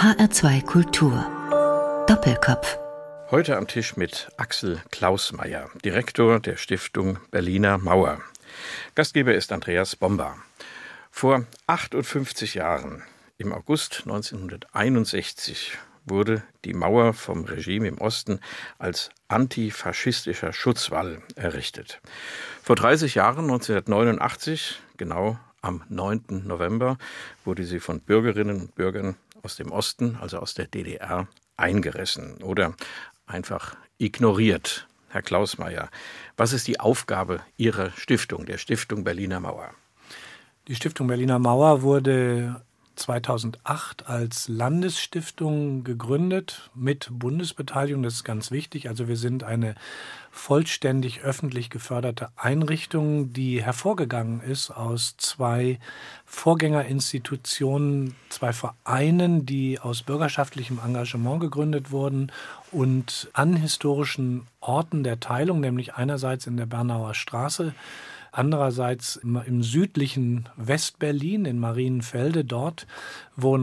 HR2 Kultur. Doppelkopf. Heute am Tisch mit Axel Klausmeier, Direktor der Stiftung Berliner Mauer. Gastgeber ist Andreas Bomba. Vor 58 Jahren, im August 1961, wurde die Mauer vom Regime im Osten als antifaschistischer Schutzwall errichtet. Vor 30 Jahren, 1989, genau am 9. November, wurde sie von Bürgerinnen und Bürgern aus dem Osten, also aus der DDR, eingerissen oder einfach ignoriert. Herr Klausmeier, was ist die Aufgabe Ihrer Stiftung, der Stiftung Berliner Mauer? Die Stiftung Berliner Mauer wurde 2008 als Landesstiftung gegründet mit Bundesbeteiligung. Das ist ganz wichtig. Also wir sind eine vollständig öffentlich geförderte Einrichtung, die hervorgegangen ist aus zwei Vorgängerinstitutionen, zwei Vereinen, die aus bürgerschaftlichem Engagement gegründet wurden und an historischen Orten der Teilung, nämlich einerseits in der Bernauer Straße, andererseits im südlichen Westberlin, in Marienfelde, dort, wo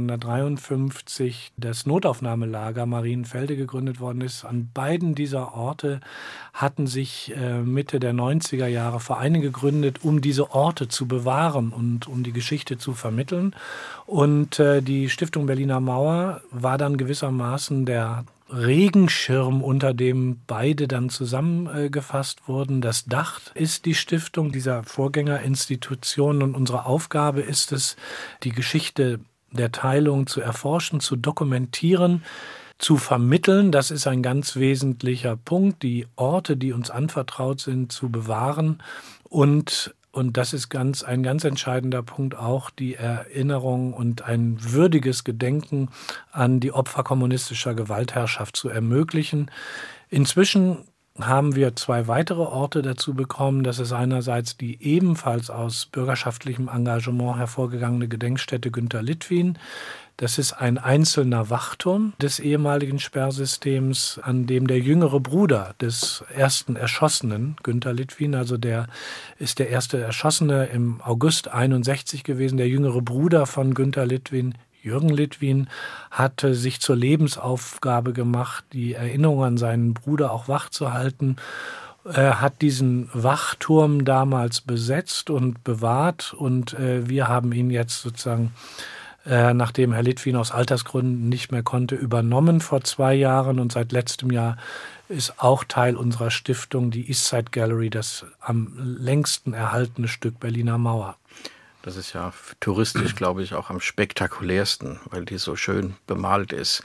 1953 das Notaufnahmelager Marienfelde gegründet worden ist. An beiden dieser Orte hatten sich Mitte der 90er Jahre Vereine gegründet, um diese Orte zu bewahren und um die Geschichte zu vermitteln. Und die Stiftung Berliner Mauer war dann gewissermaßen der Regenschirm, unter dem beide dann zusammengefasst wurden. Das Dach ist die Stiftung dieser Vorgängerinstitutionen und unsere Aufgabe ist es, die Geschichte der Teilung zu erforschen, zu dokumentieren, zu vermitteln. Das ist ein ganz wesentlicher Punkt, die Orte, die uns anvertraut sind, zu bewahren und das ist ein ganz entscheidender Punkt auch, die Erinnerung und ein würdiges Gedenken an die Opfer kommunistischer Gewaltherrschaft zu ermöglichen. Inzwischen haben wir zwei weitere Orte dazu bekommen. Das ist einerseits die ebenfalls aus bürgerschaftlichem Engagement hervorgegangene Gedenkstätte Günter Littwin. Das ist ein einzelner Wachturm des ehemaligen Sperrsystems, an dem der jüngere Bruder des ersten Erschossenen, Günter Littwin, also der ist der erste Erschossene im August 61 gewesen, der jüngere Bruder von Günter Littwin, Jürgen Littwin, hatte sich zur Lebensaufgabe gemacht, die Erinnerung an seinen Bruder auch wachzuhalten. Er hat diesen Wachturm damals besetzt und bewahrt und wir haben ihn jetzt sozusagen, nachdem Herr Littwin aus Altersgründen nicht mehr konnte, übernommen vor 2 Jahren und seit letztem Jahr ist auch Teil unserer Stiftung die Eastside Gallery, das am längsten erhaltene Stück Berliner Mauer. Das ist ja touristisch, glaube ich, auch am spektakulärsten, weil die so schön bemalt ist.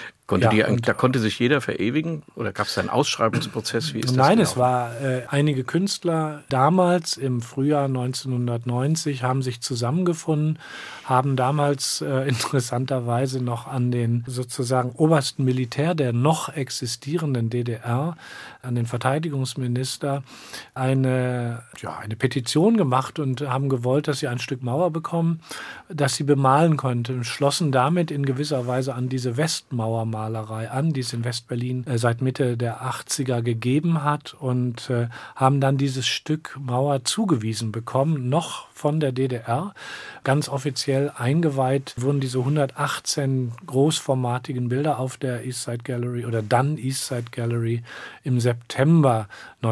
Da konnte sich jeder verewigen oder gab es einen Ausschreibungsprozess? Wie ist das? Nein, genau? Es war einige Künstler damals im Frühjahr 1990 haben sich zusammengefunden, haben damals interessanterweise noch an den sozusagen obersten Militär der noch existierenden DDR, an den Verteidigungsminister, eine Petition gemacht und haben gewollt, dass sie ein Stück Mauer bekommen, das sie bemalen konnten, schlossen damit in gewisser Weise an diese Westmauermalerei an, die es in Westberlin seit Mitte der 80er gegeben hat und haben dann dieses Stück Mauer zugewiesen bekommen, noch von der DDR. Ganz offiziell eingeweiht wurden diese 118 großformatigen Bilder auf der Eastside Gallery oder dann Eastside Gallery im September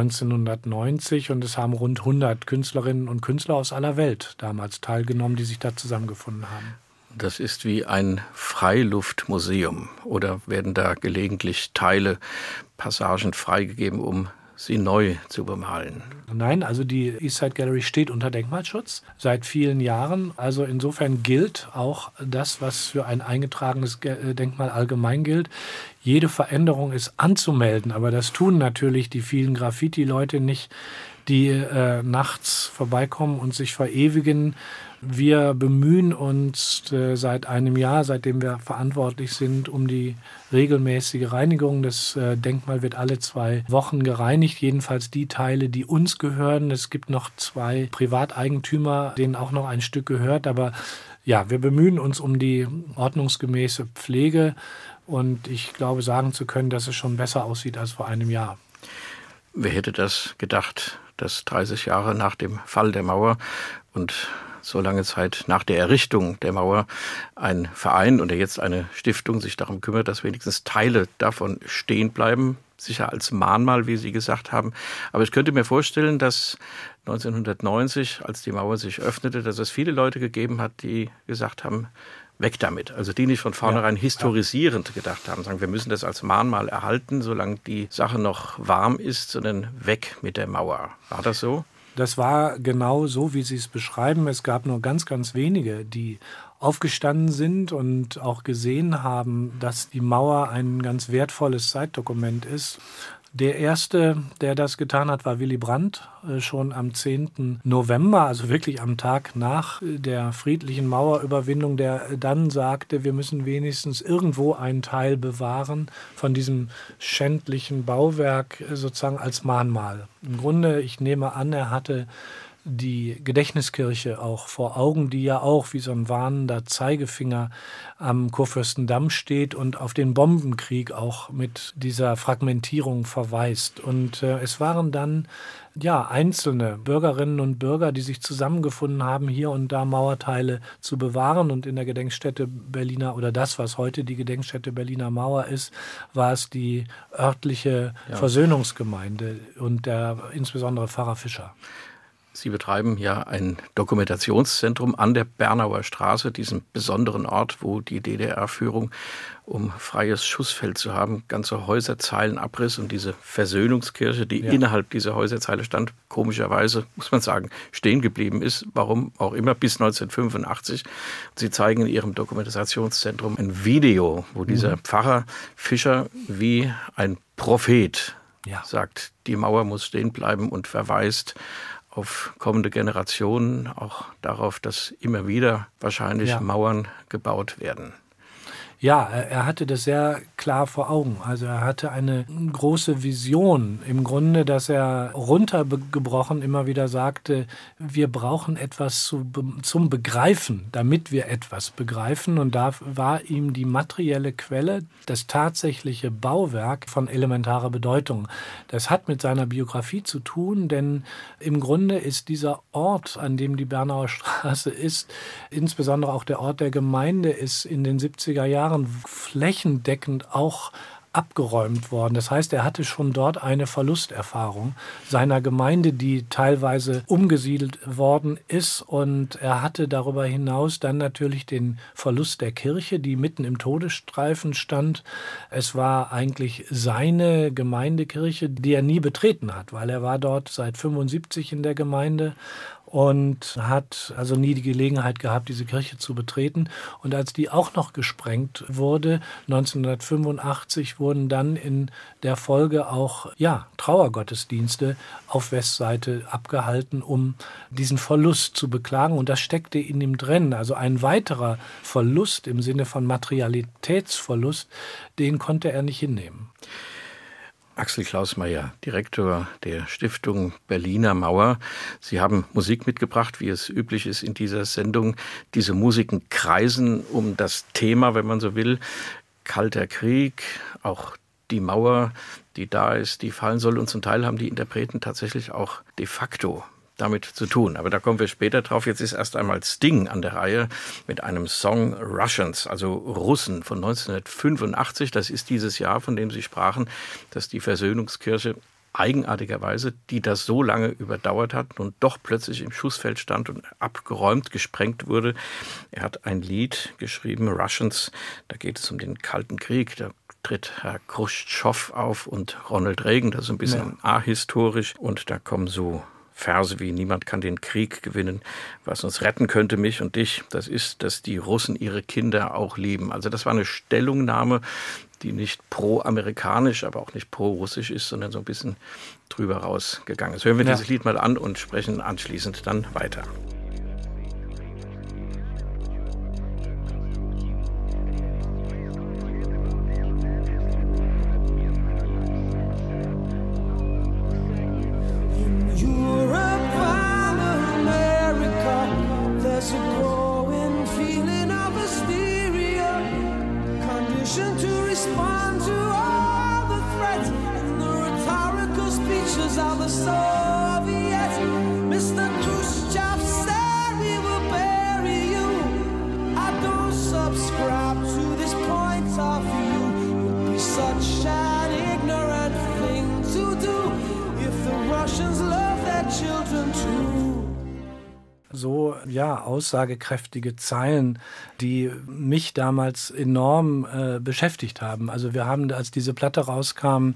1990 und es haben rund 100 Künstlerinnen und Künstler aus aller Welt damals teilgenommen, die sich da zusammengefunden haben. Das ist wie ein Freiluftmuseum oder werden da gelegentlich Passagen freigegeben, um sie neu zu bemalen? Nein, also die Eastside Gallery steht unter Denkmalschutz seit vielen Jahren. Also insofern gilt auch das, was für ein eingetragenes Denkmal allgemein gilt. Jede Veränderung ist anzumelden, aber das tun natürlich die vielen Graffiti-Leute nicht, die nachts vorbeikommen und sich verewigen. Wir bemühen uns seit einem Jahr, seitdem wir verantwortlich sind, um die regelmäßige Reinigung. Das Denkmal wird alle 2 Wochen gereinigt, jedenfalls die Teile, die uns gehören. Es gibt noch 2 Privateigentümer, denen auch noch ein Stück gehört. Aber ja, wir bemühen uns um die ordnungsgemäße Pflege und ich glaube, sagen zu können, dass es schon besser aussieht als vor einem Jahr. Wer hätte das gedacht, dass 30 Jahre nach dem Fall der Mauer und so lange Zeit nach der Errichtung der Mauer ein Verein oder jetzt eine Stiftung sich darum kümmert, dass wenigstens Teile davon stehen bleiben. Sicher als Mahnmal, wie Sie gesagt haben. Aber ich könnte mir vorstellen, dass 1990, als die Mauer sich öffnete, dass es viele Leute gegeben hat, die gesagt haben, weg damit. Also die nicht von vornherein historisierend gedacht haben, sagen, wir müssen das als Mahnmal erhalten, solange die Sache noch warm ist, sondern weg mit der Mauer. War das so? Das war genau so, wie Sie es beschreiben. Es gab nur ganz, ganz wenige, die aufgestanden sind und auch gesehen haben, dass die Mauer ein ganz wertvolles Zeitdokument ist. Der erste, der das getan hat, war Willy Brandt, schon am 10. November, also wirklich am Tag nach der friedlichen Mauerüberwindung, der dann sagte, wir müssen wenigstens irgendwo einen Teil bewahren von diesem schändlichen Bauwerk sozusagen als Mahnmal. Im Grunde, ich nehme an, er hatte die Gedächtniskirche auch vor Augen, die ja auch wie so ein warnender Zeigefinger am Kurfürstendamm steht und auf den Bombenkrieg auch mit dieser Fragmentierung verweist. Und es waren dann einzelne Bürgerinnen und Bürger, die sich zusammengefunden haben, hier und da Mauerteile zu bewahren. Und in der Gedenkstätte Berliner, oder das, was heute die Gedenkstätte Berliner Mauer ist, war es die örtliche Versöhnungsgemeinde und insbesondere Pfarrer Fischer. Sie betreiben ja ein Dokumentationszentrum an der Bernauer Straße, diesem besonderen Ort, wo die DDR-Führung, um freies Schussfeld zu haben, ganze Häuserzeilenabriss und diese Versöhnungskirche, die innerhalb dieser Häuserzeile stand, komischerweise, muss man sagen, stehen geblieben ist, warum auch immer, bis 1985. Sie zeigen in Ihrem Dokumentationszentrum ein Video, wo dieser Pfarrer Fischer wie ein Prophet sagt, die Mauer muss stehen bleiben und verweist auf kommende Generationen, auch darauf, dass immer wieder wahrscheinlich Mauern gebaut werden. Ja, er hatte das sehr klar vor Augen. Also er hatte eine große Vision im Grunde, dass er runtergebrochen immer wieder sagte, wir brauchen etwas zum Begreifen, damit wir etwas begreifen. Und da war ihm die materielle Quelle, das tatsächliche Bauwerk von elementarer Bedeutung. Das hat mit seiner Biografie zu tun, denn im Grunde ist dieser Ort, an dem die Bernauer Straße ist, insbesondere auch der Ort der Gemeinde, ist in den 70er Jahren flächendeckend auch abgeräumt worden. Das heißt, er hatte schon dort eine Verlusterfahrung seiner Gemeinde, die teilweise umgesiedelt worden ist. Und er hatte darüber hinaus dann natürlich den Verlust der Kirche, die mitten im Todesstreifen stand. Es war eigentlich seine Gemeindekirche, die er nie betreten hat, weil er war dort seit 75 in der Gemeinde und hat also nie die Gelegenheit gehabt, diese Kirche zu betreten. Und als die auch noch gesprengt wurde, 1985, wurden dann in der Folge auch Trauergottesdienste auf Westseite abgehalten, um diesen Verlust zu beklagen. Und das steckte in ihm drin. Also ein weiterer Verlust im Sinne von Materialitätsverlust, den konnte er nicht hinnehmen. Axel Klausmeier, Direktor der Stiftung Berliner Mauer. Sie haben Musik mitgebracht, wie es üblich ist in dieser Sendung. Diese Musiken kreisen um das Thema, wenn man so will. Kalter Krieg, auch die Mauer, die da ist, die fallen soll. Und zum Teil haben die Interpreten tatsächlich auch de facto damit zu tun. Aber da kommen wir später drauf. Jetzt ist erst einmal Sting an der Reihe mit einem Song Russians, also Russen von 1985. Das ist dieses Jahr, von dem Sie sprachen, dass die Versöhnungskirche eigenartigerweise, die das so lange überdauert hat und doch plötzlich im Schussfeld stand und abgeräumt, gesprengt wurde. Er hat ein Lied geschrieben, Russians, da geht es um den Kalten Krieg. Da tritt Herr Chruschtschow auf und Ronald Reagan, das ist ein bisschen ahistorisch. Und da kommen so Verse wie niemand kann den Krieg gewinnen, was uns retten könnte, mich und dich, das ist, dass die Russen ihre Kinder auch lieben. Also das war eine Stellungnahme, die nicht pro-amerikanisch, aber auch nicht pro-russisch ist, sondern so ein bisschen drüber rausgegangen ist. Hören wir dieses Lied mal an und sprechen anschließend dann weiter. Mr. Khrushchev said we were so aussagekräftige Zeilen, die mich damals enorm beschäftigt haben. Also wir haben, als diese Platte rauskam,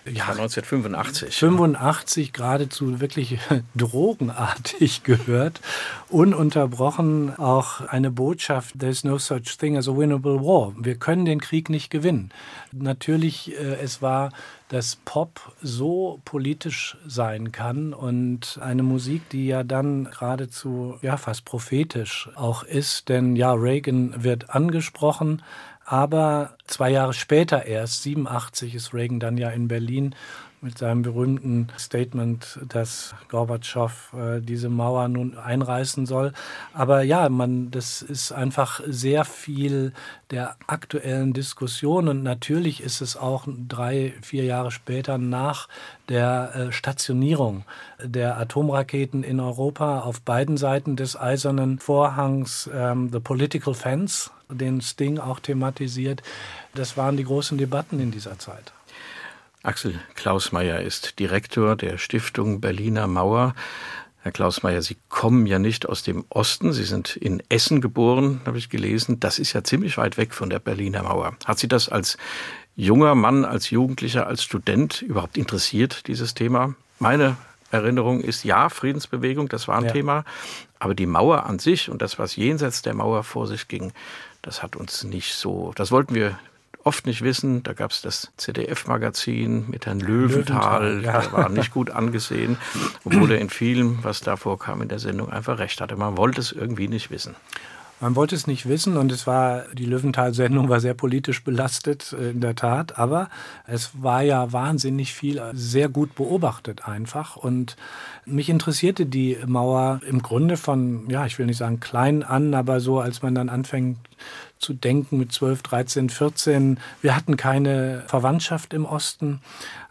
1985. Geradezu wirklich drogenartig gehört, ununterbrochen auch eine Botschaft: There's no such thing as a winnable war. Wir können den Krieg nicht gewinnen. Natürlich, es war, dass Pop so politisch sein kann und eine Musik, die ja dann geradezu fast prophetisch auch ist, denn Reagan wird angesprochen, aber 2 Jahre später erst, 1987, ist Reagan dann in Berlin mit seinem berühmten Statement, dass Gorbatschow diese Mauer nun einreißen soll. Aber das ist einfach sehr viel der aktuellen Diskussion und natürlich ist es auch 3-4 Jahre später nach der Stationierung der Atomraketen in Europa auf beiden Seiten des Eisernen Vorhangs, The Political Fence, den Sting auch thematisiert. Das waren die großen Debatten in dieser Zeit. Axel Klausmayer ist Direktor der Stiftung Berliner Mauer. Herr Klausmayer, Sie kommen ja nicht aus dem Osten. Sie sind in Essen geboren, habe ich gelesen. Das ist ja ziemlich weit weg von der Berliner Mauer. Hat Sie das als junger Mann, als Jugendlicher, als Student überhaupt interessiert, dieses Thema? Meine Erinnerung ist, Friedensbewegung, das war ein Thema. Aber die Mauer an sich und das, was jenseits der Mauer vor sich ging, das hat uns nicht so, das wollten wir oft nicht wissen. Da gab es das ZDF-Magazin mit Herrn Löwenthal. Der war nicht gut angesehen, obwohl er in vielem, was da vorkam in der Sendung, einfach recht hatte. Man wollte es irgendwie nicht wissen. Man wollte es nicht wissen und die Löwenthal-Sendung war sehr politisch belastet, in der Tat, aber es war wahnsinnig viel, sehr gut beobachtet einfach und mich interessierte die Mauer im Grunde von, ich will nicht sagen klein an, aber so, als man dann anfängt zu denken mit 12, 13, 14. Wir hatten keine Verwandtschaft im Osten,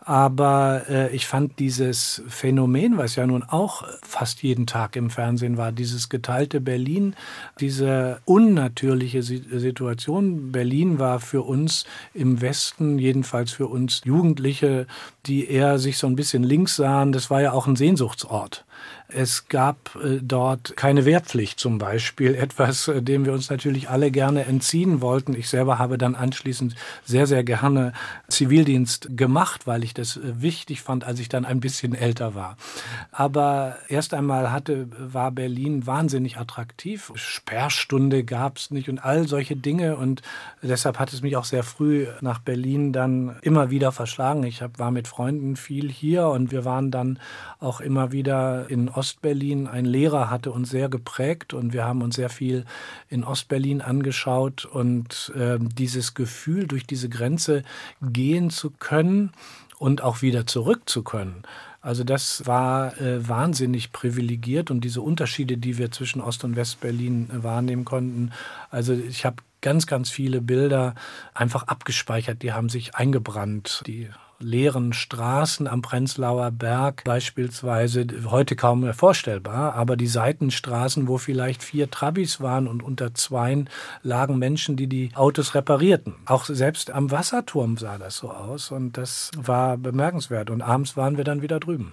aber ich fand dieses Phänomen, was ja nun auch fast jeden Tag im Fernsehen war, dieses geteilte Berlin, diese unnatürliche Situation. Berlin war für uns im Westen, jedenfalls für uns Jugendliche, die eher sich so ein bisschen links sahen, das war ja auch ein Sehnsuchtsort. Es gab dort keine Wehrpflicht zum Beispiel, etwas, dem wir uns natürlich alle gerne entziehen wollten. Ich selber habe dann anschließend sehr, sehr gerne Zivildienst gemacht, weil ich das wichtig fand, als ich dann ein bisschen älter war. Aber erst einmal war Berlin wahnsinnig attraktiv. Sperrstunde gab es nicht und all solche Dinge und deshalb hat es mich auch sehr früh nach Berlin dann immer wieder verschlagen. Ich war mit Freunden viel hier und wir waren dann auch immer wieder in Ostberlin. Ein Lehrer hatte uns sehr geprägt und wir haben uns sehr viel in Ostberlin angeschaut und dieses Gefühl, durch diese Grenze gehen zu können und auch wieder zurück zu können. Also das war wahnsinnig privilegiert und diese Unterschiede, die wir zwischen Ost- und Westberlin wahrnehmen konnten. Also ich habe ganz, ganz viele Bilder einfach abgespeichert, die haben sich eingebrannt. Die leeren Straßen am Prenzlauer Berg beispielsweise, heute kaum mehr vorstellbar, aber die Seitenstraßen, wo vielleicht 4 Trabis waren und unter 2 lagen Menschen, die Autos reparierten. Auch selbst am Wasserturm sah das so aus und das war bemerkenswert und abends waren wir dann wieder drüben.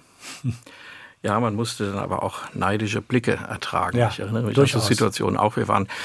Ja, man musste dann aber auch neidische Blicke ertragen. Ja, ich erinnere mich durchaus. an die Situation auch. Wir waren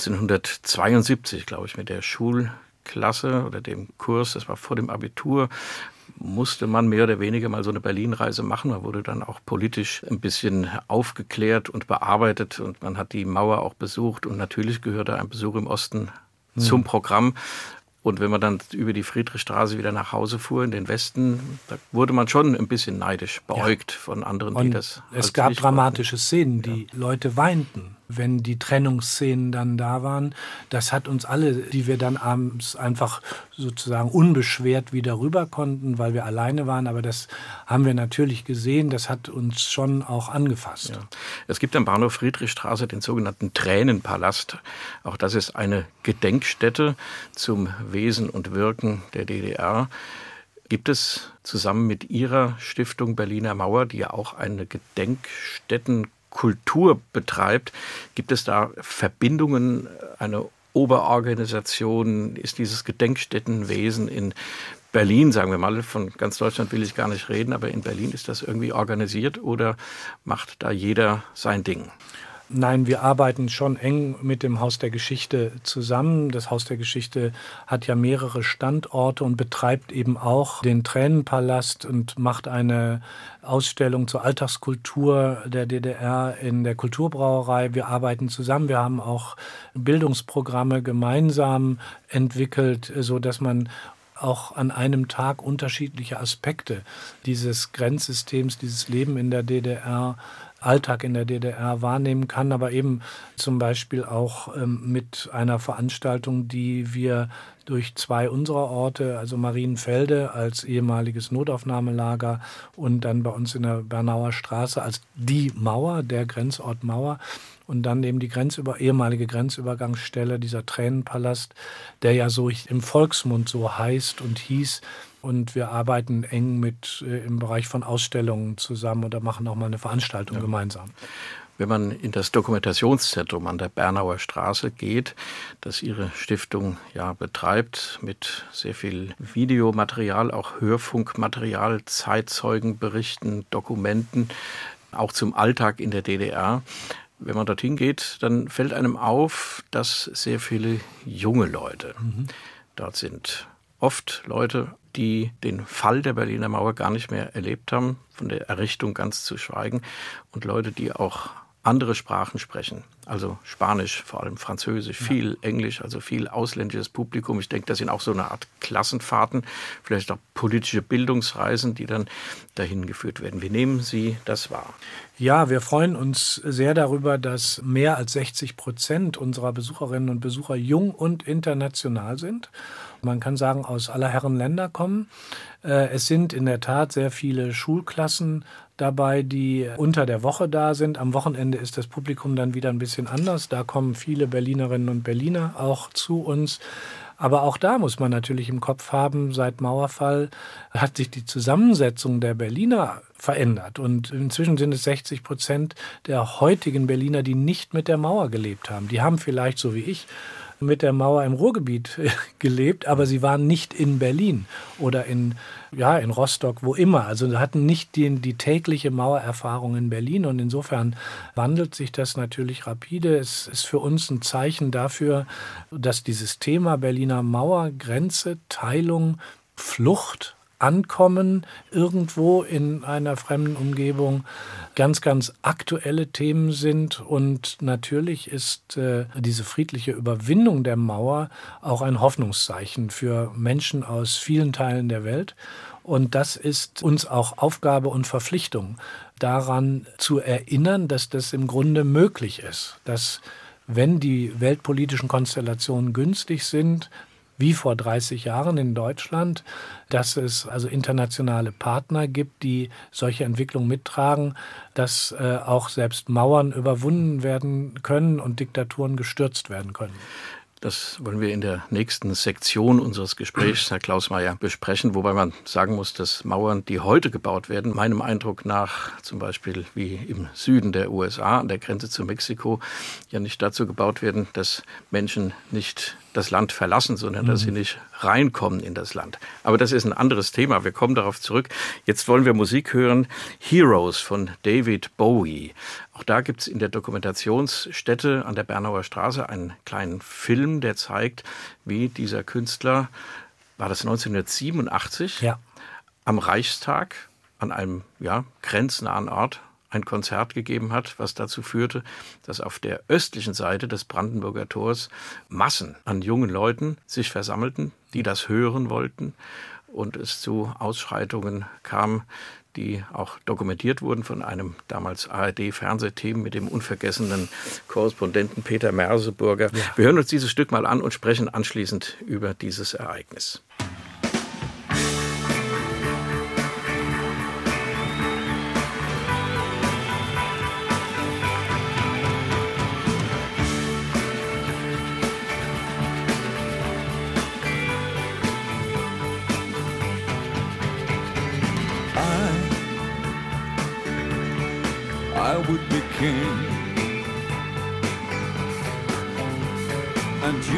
1972, glaube ich, mit der Schulklasse oder dem Kurs, das war vor dem Abitur, musste man mehr oder weniger mal so eine Berlin-Reise machen. Man wurde dann auch politisch ein bisschen aufgeklärt und bearbeitet und man hat die Mauer auch besucht und natürlich gehörte ein Besuch im Osten zum Programm. Und wenn man dann über die Friedrichstraße wieder nach Hause fuhr in den Westen, da wurde man schon ein bisschen neidisch beäugt von anderen, die das es gab dramatische Szenen, die Leute weinten, wenn die Trennungsszenen dann da waren. Das hat uns alle, die wir dann abends einfach sozusagen unbeschwert wieder rüber konnten, weil wir alleine waren. Aber das haben wir natürlich gesehen, das hat uns schon auch angefasst. Ja. Es gibt am Bahnhof Friedrichstraße den sogenannten Tränenpalast. Auch das ist eine Gedenkstätte zum Wesen und Wirken der DDR. Gibt es zusammen mit Ihrer Stiftung Berliner Mauer, die ja auch eine Gedenkstättenkultur betreibt, gibt es da Verbindungen, eine Oberorganisation? Ist dieses Gedenkstättenwesen in Berlin, sagen wir mal, von ganz Deutschland will ich gar nicht reden, aber in Berlin ist das irgendwie organisiert oder macht da jeder sein Ding? Nein, wir arbeiten schon eng mit dem Haus der Geschichte zusammen. Das Haus der Geschichte hat ja mehrere Standorte und betreibt eben auch den Tränenpalast und macht eine Ausstellung zur Alltagskultur der DDR in der Kulturbrauerei. Wir arbeiten zusammen. Wir haben auch Bildungsprogramme gemeinsam entwickelt, so dass man auch an einem Tag unterschiedliche Aspekte dieses Grenzsystems, dieses Leben in der DDR, Alltag in der DDR wahrnehmen kann, aber eben zum Beispiel auch mit einer Veranstaltung, die wir durch 2 unserer Orte, also Marienfelde als ehemaliges Notaufnahmelager und dann bei uns in der Bernauer Straße als die Mauer, der Grenzort Mauer, und dann eben die ehemalige Grenzübergangsstelle, dieser Tränenpalast, der ja so im Volksmund so heißt und hieß. Und wir arbeiten eng mit im Bereich von Ausstellungen zusammen oder machen auch mal eine Veranstaltung gemeinsam. Wenn man in das Dokumentationszentrum an der Bernauer Straße geht, das Ihre Stiftung ja betreibt, mit sehr viel Videomaterial, auch Hörfunkmaterial, Zeitzeugenberichten, Dokumenten, auch zum Alltag in der DDR. Wenn man dorthin geht, dann fällt einem auf, dass sehr viele junge Leute dort sind. Oft Leute, die den Fall der Berliner Mauer gar nicht mehr erlebt haben, von der Errichtung ganz zu schweigen, und Leute, die auch andere Sprachen sprechen, also Spanisch, vor allem Französisch, viel Englisch, also viel ausländisches Publikum. Ich denke, das sind auch so eine Art Klassenfahrten, vielleicht auch politische Bildungsreisen, die dann dahin geführt werden. Wie nehmen Sie das wahr? Ja, wir freuen uns sehr darüber, dass mehr als 60% unserer Besucherinnen und Besucher jung und international sind. Man kann sagen, aus aller Herren Länder kommen. Es sind in der Tat sehr viele Schulklassen dabei, die unter der Woche da sind. Am Wochenende ist das Publikum dann wieder ein bisschen anders. Da kommen viele Berlinerinnen und Berliner auch zu uns. Aber auch da muss man natürlich im Kopf haben, seit Mauerfall hat sich die Zusammensetzung der Berliner verändert. Und inzwischen sind es 60% der heutigen Berliner, die nicht mit der Mauer gelebt haben. Die haben vielleicht, so wie ich, mit der Mauer im Ruhrgebiet gelebt, aber sie waren nicht in Berlin oder in Rostock, wo immer. Also hatten nicht die tägliche Mauererfahrung in Berlin, und insofern wandelt sich das natürlich rapide. Es ist für uns ein Zeichen dafür, dass dieses Thema Berliner Mauer, Grenze, Teilung, Flucht, Ankommen irgendwo in einer fremden Umgebung ganz, ganz aktuelle Themen sind. Und natürlich ist diese friedliche Überwindung der Mauer auch ein Hoffnungszeichen für Menschen aus vielen Teilen der Welt. Und das ist uns auch Aufgabe und Verpflichtung, daran zu erinnern, dass das im Grunde möglich ist. Dass, wenn die weltpolitischen Konstellationen günstig sind, wie vor 30 Jahren in Deutschland, dass es also internationale Partner gibt, die solche Entwicklungen mittragen, dass auch selbst Mauern überwunden werden können und Diktaturen gestürzt werden können. Das wollen wir in der nächsten Sektion unseres Gesprächs, Herr Klausmeier, besprechen, wobei man sagen muss, dass Mauern, die heute gebaut werden, meinem Eindruck nach zum Beispiel wie im Süden der USA an der Grenze zu Mexiko, ja nicht dazu gebaut werden, dass Menschen nicht das Land verlassen, sondern dass sie nicht reinkommen in das Land. Aber das ist ein anderes Thema. Wir kommen darauf zurück. Jetzt wollen wir Musik hören. Heroes von David Bowie. Auch da gibt es in der Dokumentationsstätte an der Bernauer Straße einen kleinen Film, der zeigt, wie dieser Künstler, war das 1987, ja, am Reichstag an einem grenznahen Ort ein Konzert gegeben hat, was dazu führte, dass auf der östlichen Seite des Brandenburger Tors Massen an jungen Leuten sich versammelten, die das hören wollten, und es zu Ausschreitungen kam, die auch dokumentiert wurden von einem damals ARD-Fernsehteam mit dem unvergessenen Korrespondenten Peter Merseburger. Ja. Wir hören uns dieses Stück mal an und sprechen anschließend über dieses Ereignis. I would be king, and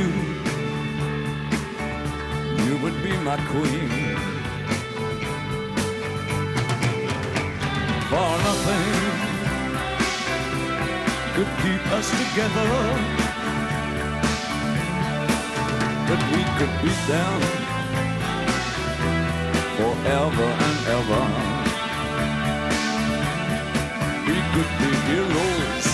you would be my queen. For nothing could keep us together, but we could be down forever and ever. We could be heroes.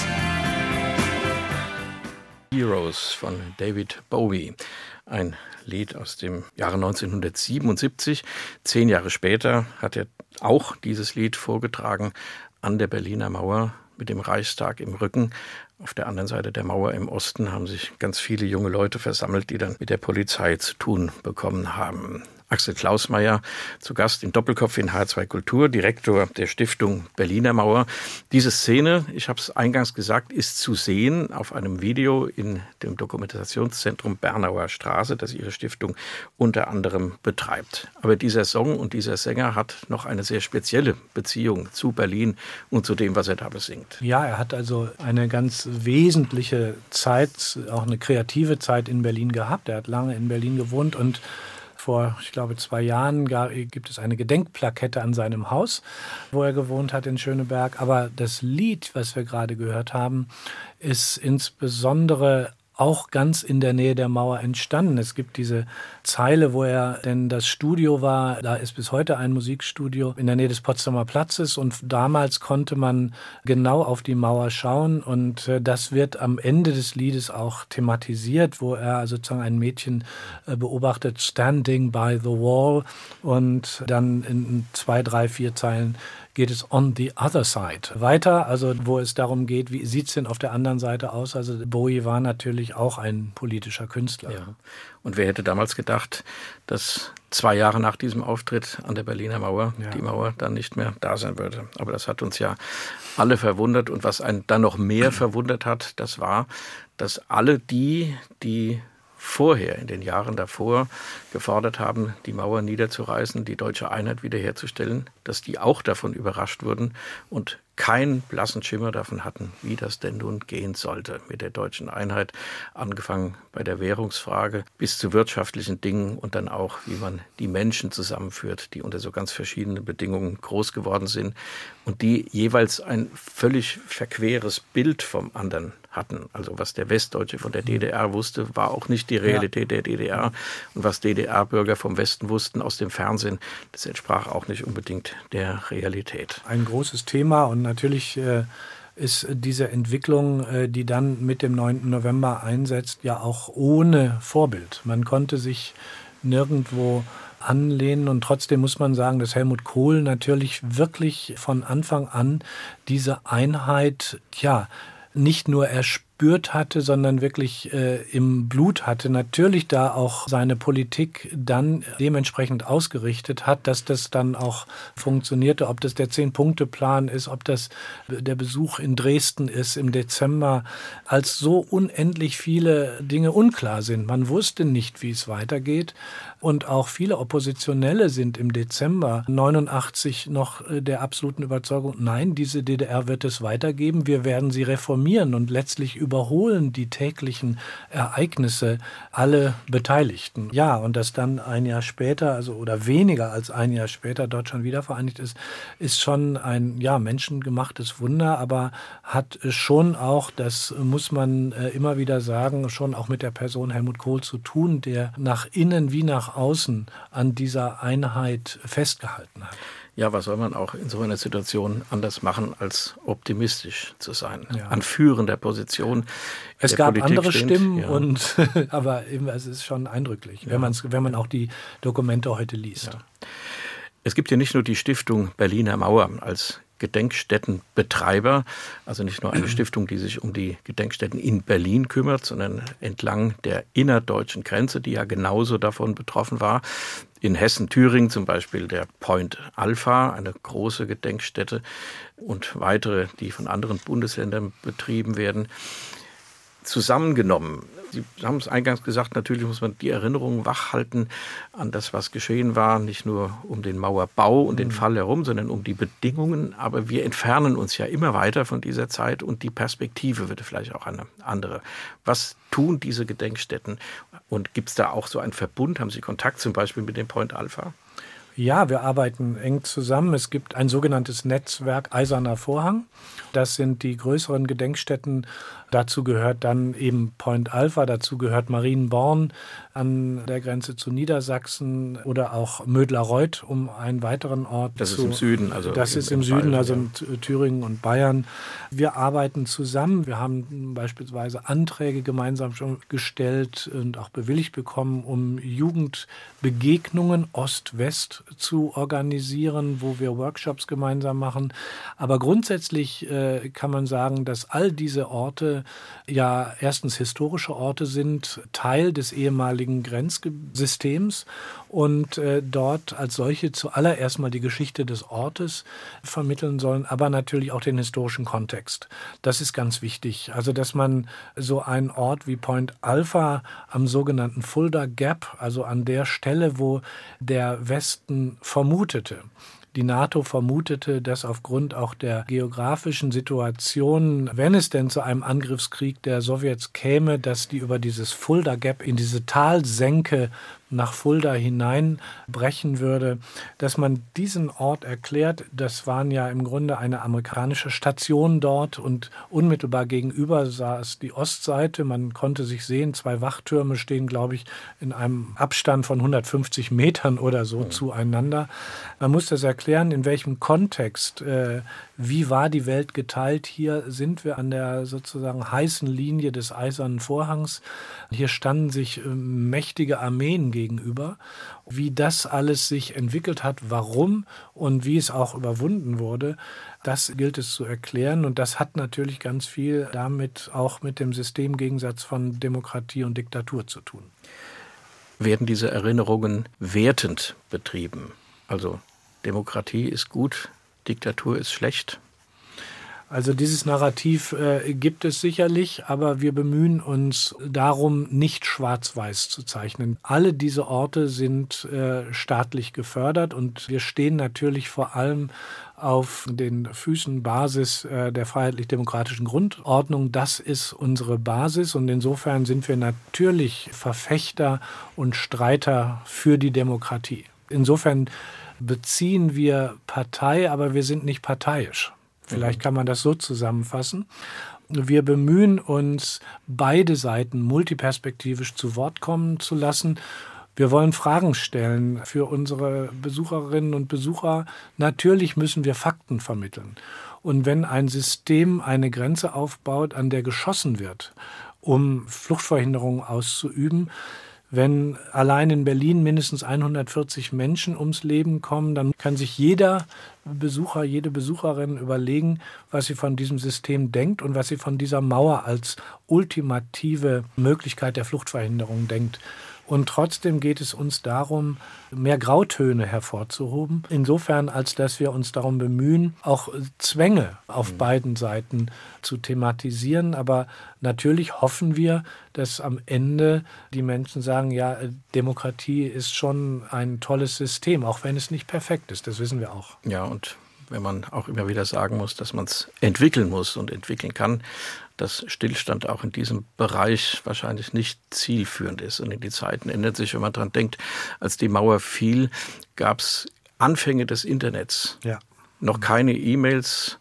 Heroes von David Bowie. Ein Lied aus dem Jahre 1977. 10 Jahre später hat er auch dieses Lied vorgetragen an der Berliner Mauer mit dem Reichstag im Rücken. Auf der anderen Seite der Mauer im Osten haben sich ganz viele junge Leute versammelt, die dann mit der Polizei zu tun bekommen haben. Axel Klausmeier zu Gast im Doppelkopf in H2 Kultur, Direktor der Stiftung Berliner Mauer. Diese Szene, ich habe es eingangs gesagt, ist zu sehen auf einem Video in dem Dokumentationszentrum Bernauer Straße, das Ihre Stiftung unter anderem betreibt. Aber dieser Song und dieser Sänger hat noch eine sehr spezielle Beziehung zu Berlin und zu dem, was er da besingt. Ja, er hat also eine ganz wesentliche Zeit, auch eine kreative Zeit in Berlin gehabt. Er hat lange in Berlin gewohnt und vor, ich glaube, 2 Jahren gibt es eine Gedenkplakette an seinem Haus, wo er gewohnt hat in Schöneberg. Aber das Lied, was wir gerade gehört haben, ist insbesondere auch ganz in der Nähe der Mauer entstanden. Es gibt diese Zeile, denn das Studio war, da ist bis heute ein Musikstudio in der Nähe des Potsdamer Platzes und damals konnte man genau auf die Mauer schauen und das wird am Ende des Liedes auch thematisiert, wo er sozusagen ein Mädchen beobachtet, standing by the wall und dann in 2, 3, 4 Zeilen geht es on the other side weiter, also wo es darum geht, wie sieht es denn auf der anderen Seite aus? Also Bowie war natürlich auch ein politischer Künstler. Ja. Und wer hätte damals gedacht, dass 2 Jahre nach diesem Auftritt an der Berliner Mauer die Mauer dann nicht mehr da sein würde. Aber das hat uns ja alle verwundert. Und was einen dann noch mehr verwundert hat, das war, dass alle die vorher, in den Jahren davor, gefordert haben, die Mauer niederzureißen, die deutsche Einheit wiederherzustellen, dass die auch davon überrascht wurden und keinen blassen Schimmer davon hatten, wie das denn nun gehen sollte mit der deutschen Einheit, angefangen bei der Währungsfrage bis zu wirtschaftlichen Dingen und dann auch, wie man die Menschen zusammenführt, die unter so ganz verschiedenen Bedingungen groß geworden sind und die jeweils ein völlig verqueres Bild vom anderen hatten. Also was der Westdeutsche von der DDR wusste, war auch nicht die Realität der DDR. Und was DDR-Bürger vom Westen wussten aus dem Fernsehen, das entsprach auch nicht unbedingt der Realität. Ein großes Thema und natürlich ist diese Entwicklung, die dann mit dem 9. November einsetzt, ja auch ohne Vorbild. Man konnte sich nirgendwo anlehnen und trotzdem muss man sagen, dass Helmut Kohl natürlich wirklich von Anfang an diese Einheit, nicht nur erspürt hatte, sondern wirklich im Blut hatte. Natürlich da auch seine Politik dann dementsprechend ausgerichtet hat, dass das dann auch funktionierte. Ob das der 10-Punkte-Plan ist, ob das der Besuch in Dresden ist im Dezember, als so unendlich viele Dinge unklar sind. Man wusste nicht, wie es weitergeht. Und auch viele Oppositionelle sind im Dezember 89 noch der absoluten Überzeugung, nein, diese DDR wird es weitergeben, wir werden sie reformieren und letztlich überholen die täglichen Ereignisse alle Beteiligten. Ja, und dass dann ein Jahr später, oder weniger als ein Jahr später Deutschland wiedervereinigt ist schon ein menschengemachtes Wunder, aber hat schon auch, das muss man immer wieder sagen, schon auch mit der Person Helmut Kohl zu tun, der nach innen wie nach außen an dieser Einheit festgehalten hat. Ja, was soll man auch in so einer Situation anders machen, als optimistisch zu sein? Ja. An führender Position. Es gab Politik andere Stimmen, aber es ist schon eindrücklich, wenn man auch die Dokumente heute liest. Ja. Es gibt ja nicht nur die Stiftung Berliner Mauer als Gedenkstättenbetreiber, also nicht nur eine Stiftung, die sich um die Gedenkstätten in Berlin kümmert, sondern entlang der innerdeutschen Grenze, die ja genauso davon betroffen war. In Hessen-Thüringen zum Beispiel der Point Alpha, eine große Gedenkstätte und weitere, die von anderen Bundesländern betrieben werden. Zusammengenommen, Sie haben es eingangs gesagt, natürlich muss man die Erinnerungen wachhalten an das, was geschehen war, nicht nur um den Mauerbau und den Fall herum, sondern um die Bedingungen. Aber wir entfernen uns ja immer weiter von dieser Zeit und die Perspektive wird vielleicht auch eine andere. Was tun diese Gedenkstätten? Und gibt es da auch so einen Verbund? Haben Sie Kontakt zum Beispiel mit dem Point Alpha? Ja, wir arbeiten eng zusammen. Es gibt ein sogenanntes Netzwerk Eiserner Vorhang. Das sind die größeren Gedenkstätten. Dazu gehört dann eben Point Alpha, dazu gehört Marienborn an der Grenze zu Niedersachsen oder auch Mödlareuth, um einen weiteren Ort Das ist im Süden, also das ist im Süden, also in Thüringen und Bayern. Wir arbeiten zusammen. Wir haben beispielsweise Anträge gemeinsam schon gestellt und auch bewilligt bekommen, um Jugendbegegnungen Ost-West zu organisieren, wo wir Workshops gemeinsam machen. Aber grundsätzlich kann man sagen, dass all diese Orte ja erstens historische Orte sind, Teil des ehemaligen Grenzsystems und dort als solche zuallererst mal die Geschichte des Ortes vermitteln sollen, aber natürlich auch den historischen Kontext. Das ist ganz wichtig. Also, dass man so einen Ort wie Point Alpha am sogenannten Fulda Gap, also an der Stelle, wo der Westen vermutete, die NATO vermutete, dass aufgrund auch der geografischen Situation, wenn es denn zu einem Angriffskrieg der Sowjets käme, dass die über dieses Fulda Gap in diese Talsenke nach Fulda hineinbrechen würde, dass man diesen Ort erklärt. Das waren ja im Grunde eine amerikanische Station dort und unmittelbar gegenüber saß die Ostseite. Man konnte sich sehen, 2 Wachtürme stehen, glaube ich, in einem Abstand von 150 Metern oder so zueinander. Man muss das erklären, in welchem Kontext, wie war die Welt geteilt. Hier sind wir an der sozusagen heißen Linie des Eisernen Vorhangs. Hier standen sich mächtige Armeen gegenüber. Wie das alles sich entwickelt hat, warum und wie es auch überwunden wurde, das gilt es zu erklären. Und das hat natürlich ganz viel damit auch mit dem Systemgegensatz von Demokratie und Diktatur zu tun. Werden diese Erinnerungen wertend betrieben? Also Demokratie ist gut, Diktatur ist schlecht? Also dieses Narrativ gibt es sicherlich, aber wir bemühen uns darum, nicht schwarz-weiß zu zeichnen. Alle diese Orte sind staatlich gefördert und wir stehen natürlich vor allem auf den Füßen Basis der freiheitlich-demokratischen Grundordnung. Das ist unsere Basis und insofern sind wir natürlich Verfechter und Streiter für die Demokratie. Insofern beziehen wir Partei, aber wir sind nicht parteiisch. Vielleicht kann man das so zusammenfassen. Wir bemühen uns, beide Seiten multiperspektivisch zu Wort kommen zu lassen. Wir wollen Fragen stellen für unsere Besucherinnen und Besucher. Natürlich müssen wir Fakten vermitteln. Und wenn ein System eine Grenze aufbaut, an der geschossen wird, um Fluchtverhinderung auszuüben, wenn allein in Berlin mindestens 140 Menschen ums Leben kommen, dann kann sich jeder Besucher, jede Besucherin überlegen, was sie von diesem System denkt und was sie von dieser Mauer als ultimative Möglichkeit der Fluchtverhinderung denkt. Und trotzdem geht es uns darum, mehr Grautöne hervorzuheben. Insofern, als dass wir uns darum bemühen, auch Zwänge auf beiden Seiten zu thematisieren. Aber natürlich hoffen wir, dass am Ende die Menschen sagen, ja, Demokratie ist schon ein tolles System, auch wenn es nicht perfekt ist. Das wissen wir auch. Ja, und wenn man auch immer wieder sagen muss, dass man es entwickeln muss und entwickeln kann, dass Stillstand auch in diesem Bereich wahrscheinlich nicht zielführend ist. Und in die Zeiten ändert sich, wenn man dran denkt, als die Mauer fiel, gab es Anfänge des Internets. Ja. Noch keine E-Mails,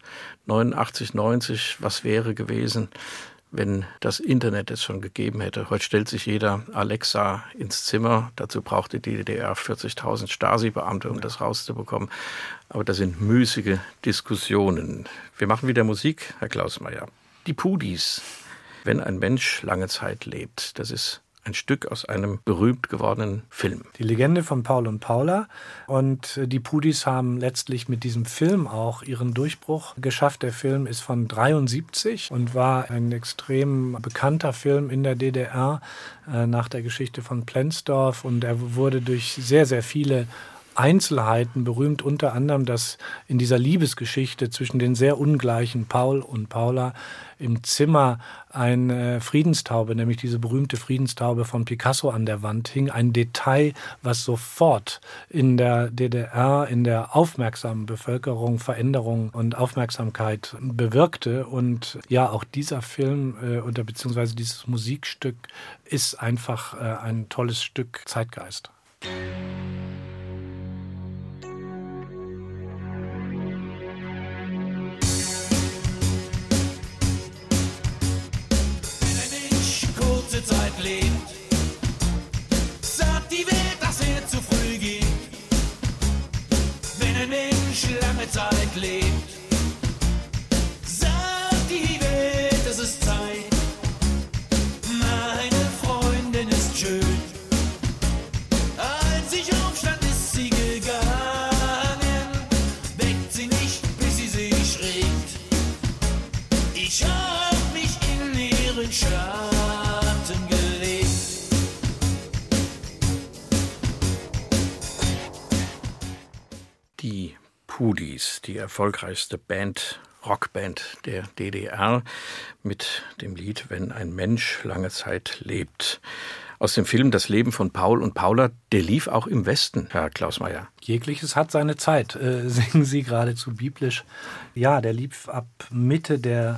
89, 90, was wäre gewesen, wenn das Internet es schon gegeben hätte. Heute stellt sich jeder Alexa ins Zimmer. Dazu brauchte die DDR 40.000 Stasi-Beamte, um das rauszubekommen. Aber das sind müßige Diskussionen. Wir machen wieder Musik, Herr Klausmeier. Die Pudis. Wenn ein Mensch lange Zeit lebt, das ist ein Stück aus einem berühmt gewordenen Film. Die Legende von Paul und Paula. Und die Pudis haben letztlich mit diesem Film auch ihren Durchbruch geschafft. Der Film ist von 1973 und war ein extrem bekannter Film in der DDR nach der Geschichte von Plenzdorf. Und er wurde durch sehr, sehr viele Einzelheiten berühmt, unter anderem, dass in dieser Liebesgeschichte zwischen den sehr ungleichen Paul und Paula im Zimmer eine Friedenstaube, nämlich diese berühmte Friedenstaube von Picasso an der Wand hing. Ein Detail, was sofort in der DDR, in der aufmerksamen Bevölkerung Veränderung und Aufmerksamkeit bewirkte. Und ja, auch dieser Film oder beziehungsweise dieses Musikstück ist einfach ein tolles Stück Zeitgeist. Die Pudis, die erfolgreichste Rockband der DDR, mit dem Lied »Wenn ein Mensch lange Zeit lebt«. Aus dem Film »Das Leben von Paul und Paula«, der lief auch im Westen, Herr Klausmeier. Jegliches hat seine Zeit, singen Sie geradezu biblisch. Ja, der lief ab Mitte der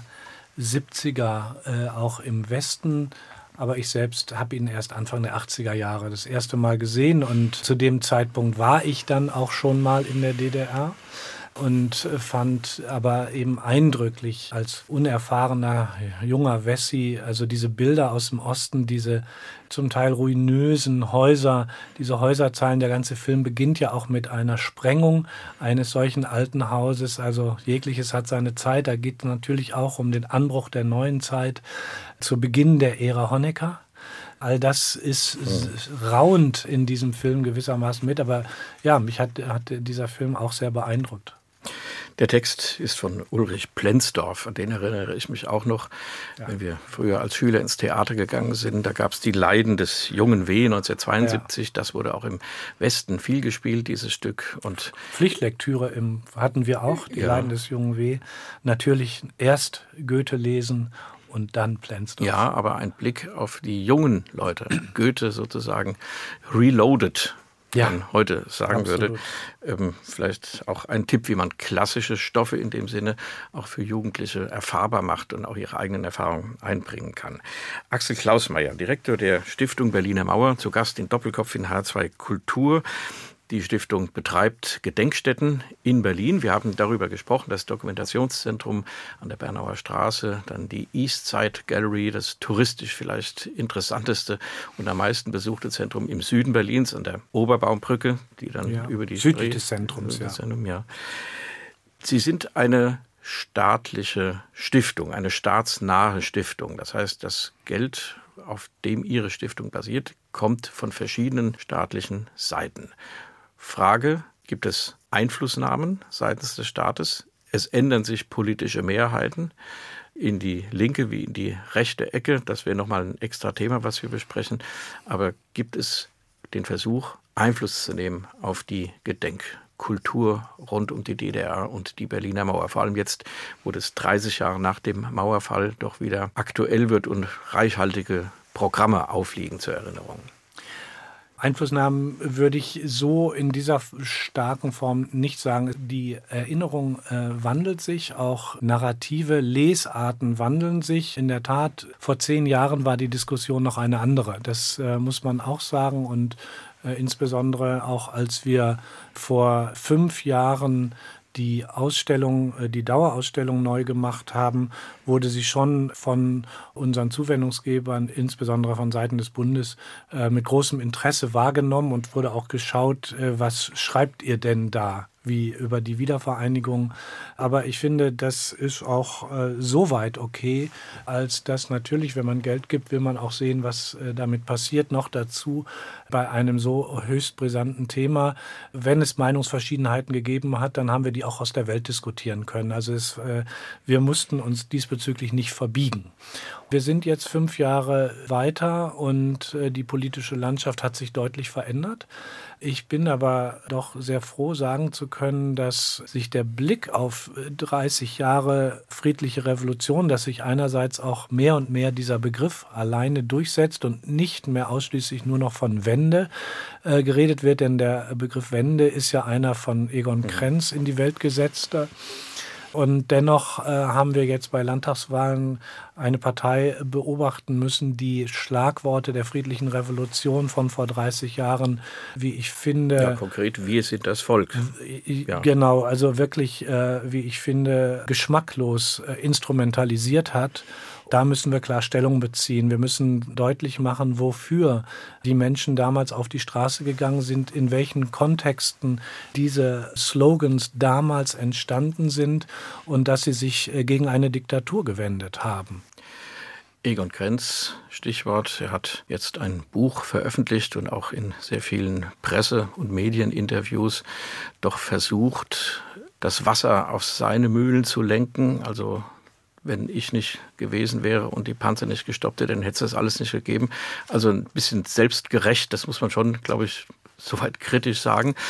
70er auch im Westen. Aber ich selbst habe ihn erst Anfang der 80er Jahre das erste Mal gesehen. Und zu dem Zeitpunkt war ich dann auch schon mal in der DDR. Und fand aber eben eindrücklich als unerfahrener junger Wessi, also diese Bilder aus dem Osten, diese zum Teil ruinösen Häuser, diese Häuserzahlen. Der ganze Film beginnt ja auch mit einer Sprengung eines solchen alten Hauses. Also jegliches hat seine Zeit. Da geht es natürlich auch um den Anbruch der neuen Zeit zu Beginn der Ära Honecker. All das ist rauend in diesem Film gewissermaßen mit. Aber ja, mich hat dieser Film auch sehr beeindruckt. Der Text ist von Ulrich Plenzdorf, an den erinnere ich mich auch noch, wenn wir früher als Schüler ins Theater gegangen sind. Da gab es die Leiden des jungen W. 1972. Ja. Das wurde auch im Westen viel gespielt, dieses Stück. Und Pflichtlektüre hatten wir auch, die Leiden des jungen W. Natürlich erst Goethe lesen und dann Plenzdorf. Ja, aber ein Blick auf die jungen Leute. Goethe sozusagen reloaded, man heute sagen würde. Vielleicht auch ein Tipp, wie man klassische Stoffe in dem Sinne auch für Jugendliche erfahrbar macht und auch ihre eigenen Erfahrungen einbringen kann. Axel Klausmeier, Direktor der Stiftung Berliner Mauer, zu Gast in Doppelkopf in H2 Kultur. Die Stiftung betreibt Gedenkstätten in Berlin. Wir haben darüber gesprochen, das Dokumentationszentrum an der Bernauer Straße, dann die Eastside Gallery, das touristisch vielleicht interessanteste und am meisten besuchte Zentrum im Süden Berlins an der Oberbaumbrücke, die dann über die südlich des Zentrums. Sie sind eine staatliche Stiftung, eine staatsnahe Stiftung. Das heißt, das Geld, auf dem Ihre Stiftung basiert, kommt von verschiedenen staatlichen Seiten. Frage, gibt es Einflussnahmen seitens des Staates? Es ändern sich politische Mehrheiten in die linke wie in die rechte Ecke. Das wäre nochmal ein extra Thema, was wir besprechen. Aber gibt es den Versuch, Einfluss zu nehmen auf die Gedenkkultur rund um die DDR und die Berliner Mauer? Vor allem jetzt, wo das 30 Jahre nach dem Mauerfall doch wieder aktuell wird und reichhaltige Programme aufliegen zur Erinnerung. Einflussnahmen würde ich so in dieser starken Form nicht sagen. Die Erinnerung wandelt sich, auch narrative Lesarten wandeln sich. In der Tat, vor 10 Jahren war die Diskussion noch eine andere. Das muss man auch sagen. Und insbesondere auch, als wir vor 5 Jahren die Dauerausstellung neu gemacht haben, wurde sie schon von unseren Zuwendungsgebern, insbesondere von Seiten des Bundes, mit großem Interesse wahrgenommen und wurde auch geschaut, was schreibt ihr denn da? Wie über die Wiedervereinigung. Aber ich finde, das ist auch soweit okay, als dass natürlich, wenn man Geld gibt, will man auch sehen, was damit passiert. Noch dazu bei einem so höchst brisanten Thema. Wenn es Meinungsverschiedenheiten gegeben hat, dann haben wir die auch aus der Welt diskutieren können. Also wir mussten uns diesbezüglich nicht verbiegen. Wir sind jetzt 5 Jahre weiter und die politische Landschaft hat sich deutlich verändert. Ich bin aber doch sehr froh, sagen zu können, dass sich der Blick auf 30 Jahre friedliche Revolution, dass sich einerseits auch mehr und mehr dieser Begriff alleine durchsetzt und nicht mehr ausschließlich nur noch von Wende geredet wird, denn der Begriff Wende ist ja einer von Egon Krenz in die Welt gesetzter. Und dennoch haben wir jetzt bei Landtagswahlen eine Partei beobachten müssen, die Schlagworte der friedlichen Revolution von vor 30 Jahren, wie ich finde... Ja, konkret, wir sind das Volk. Ja. Genau, also wirklich, wie ich finde, geschmacklos instrumentalisiert hat. Da müssen wir klar Stellung beziehen. Wir müssen deutlich machen, wofür die Menschen damals auf die Straße gegangen sind, in welchen Kontexten diese Slogans damals entstanden sind und dass sie sich gegen eine Diktatur gewendet haben. Egon Krenz, Stichwort, er hat jetzt ein Buch veröffentlicht und auch in sehr vielen Presse- und Medieninterviews doch versucht, das Wasser auf seine Mühlen zu lenken, also wenn ich nicht gewesen wäre und die Panzer nicht gestoppt hätte, dann hätte es das alles nicht gegeben. Also ein bisschen selbstgerecht, das muss man schon, glaube ich, soweit kritisch sagen.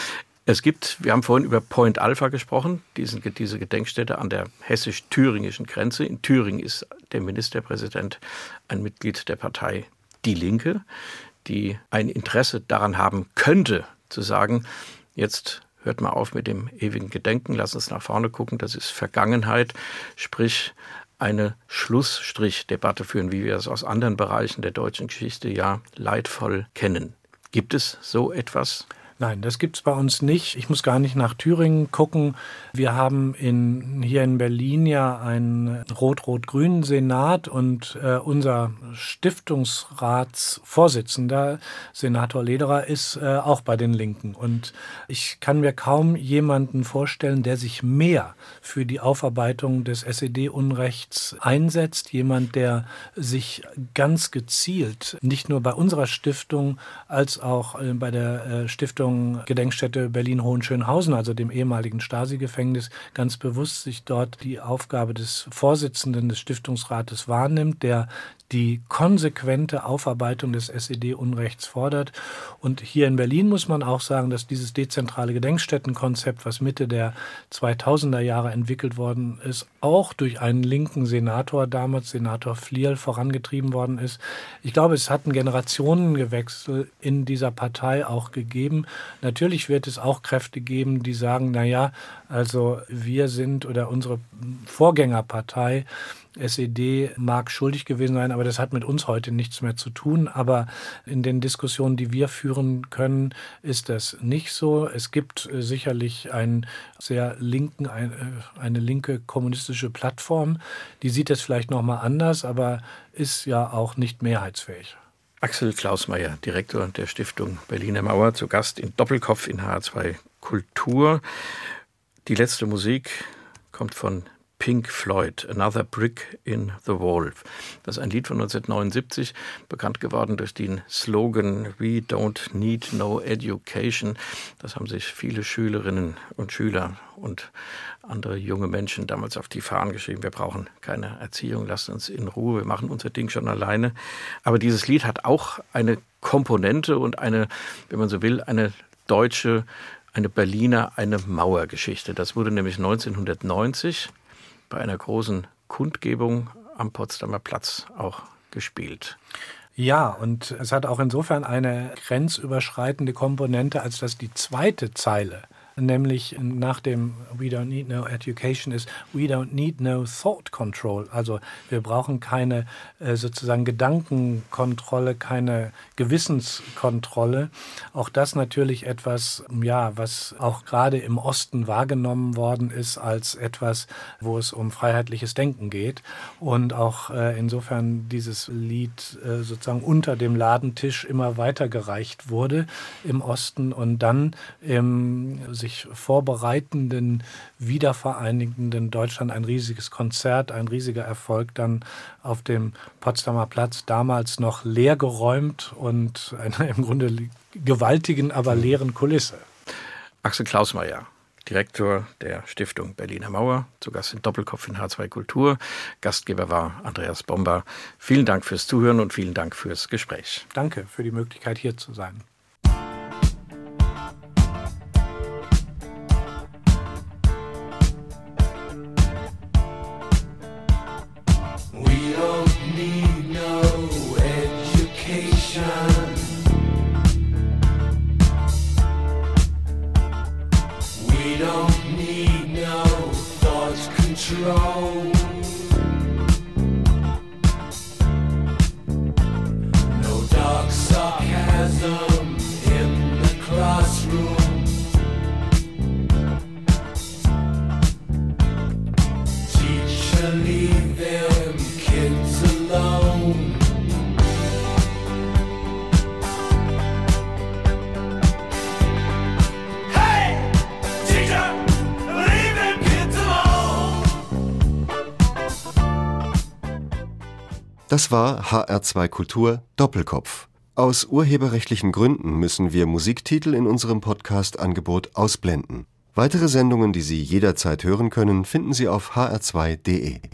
Wir haben vorhin über Point Alpha gesprochen, diese Gedenkstätte an der hessisch-thüringischen Grenze. In Thüringen ist der Ministerpräsident ein Mitglied der Partei Die Linke, die ein Interesse daran haben könnte, zu sagen, jetzt hört mal auf mit dem ewigen Gedenken, lass uns nach vorne gucken, das ist Vergangenheit, sprich eine Schlussstrich-Debatte führen, wie wir es aus anderen Bereichen der deutschen Geschichte ja leidvoll kennen. Gibt es so etwas? Nein, das gibt es bei uns nicht. Ich muss gar nicht nach Thüringen gucken. Wir haben hier in Berlin ja einen rot-rot-grünen Senat und unser Stiftungsratsvorsitzender, Senator Lederer, ist auch bei den Linken. Und ich kann mir kaum jemanden vorstellen, der sich mehr für die Aufarbeitung des SED-Unrechts einsetzt. Jemand, der sich ganz gezielt, nicht nur bei unserer Stiftung, als auch bei der Stiftung Gedenkstätte Berlin-Hohenschönhausen, also dem ehemaligen Stasi-Gefängnis, ganz bewusst sich dort die Aufgabe des Vorsitzenden des Stiftungsrates wahrnimmt, der die konsequente Aufarbeitung des SED-Unrechts fordert. Und hier in Berlin muss man auch sagen, dass dieses dezentrale Gedenkstättenkonzept, was Mitte der 2000er Jahre entwickelt worden ist, auch durch einen linken Senator, damals Senator Flierl, vorangetrieben worden ist. Ich glaube, es hat einen Generationengewechsel in dieser Partei auch gegeben. Natürlich wird es auch Kräfte geben, die sagen, naja, also wir sind oder unsere Vorgängerpartei SED mag schuldig gewesen sein, aber das hat mit uns heute nichts mehr zu tun. Aber in den Diskussionen, die wir führen können, ist das nicht so. Es gibt sicherlich eine linke kommunistische Plattform. Die sieht das vielleicht nochmal anders, aber ist ja auch nicht mehrheitsfähig. Axel Klausmeier, Direktor der Stiftung Berliner Mauer, zu Gast in Doppelkopf in HR2 Kultur. Die letzte Musik kommt von Pink Floyd, Another Brick in the Wall. Das ist ein Lied von 1979, bekannt geworden durch den Slogan We don't need no education. Das haben sich viele Schülerinnen und Schüler und andere junge Menschen damals auf die Fahnen geschrieben. Wir brauchen keine Erziehung, lasst uns in Ruhe, wir machen unser Ding schon alleine. Aber dieses Lied hat auch eine Komponente und eine, wenn man so will, eine deutsche, eine Berliner, eine Mauergeschichte. Das wurde nämlich 1990 bei einer großen Kundgebung am Potsdamer Platz auch gespielt. Ja, und es hat auch insofern eine grenzüberschreitende Komponente, als dass die zweite Zeile, nämlich nach dem We don't need no education, ist We don't need no thought control. Also wir brauchen keine sozusagen Gedankenkontrolle, keine Gewissenskontrolle. Auch das natürlich etwas, ja, was auch gerade im Osten wahrgenommen worden ist als etwas, wo es um freiheitliches Denken geht. Und auch insofern dieses Lied sozusagen unter dem Ladentisch immer weitergereicht wurde im Osten und dann im sich vorbereitenden, wiedervereinigenden Deutschland ein riesiges Konzert, ein riesiger Erfolg dann auf dem Potsdamer Platz, damals noch leergeräumt und einer im Grunde gewaltigen, aber leeren Kulisse. Axel Klausmeier, Direktor der Stiftung Berliner Mauer, zu Gast in Doppelkopf in HR2 Kultur. Gastgeber war Andreas Bomber. Vielen Dank fürs Zuhören und vielen Dank fürs Gespräch. Danke für die Möglichkeit, hier zu sein. No dark sarcasm in the classroom. Teacher, leave them kids alone. Hey, teacher, leave them kids alone. Das war HR2 Kultur Doppelkopf. Aus urheberrechtlichen Gründen müssen wir Musiktitel in unserem Podcast-Angebot ausblenden. Weitere Sendungen, die Sie jederzeit hören können, finden Sie auf hr2.de.